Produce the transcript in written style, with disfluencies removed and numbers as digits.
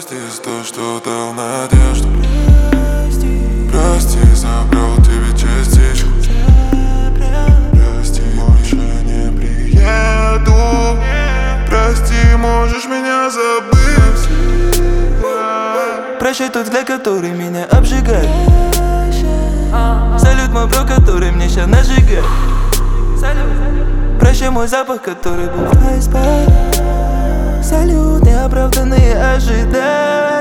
Прости за то, что дал надежду. Прости, забрал тебе частичку. Прости, больше не приеду. Прости, можешь меня забыть. Прощай тот взгляд, который меня обжигает. Салют, мой бро, который мне ща нажигает. Прощай мой запах, который был в айспад. Салют, неоправданные ожидания.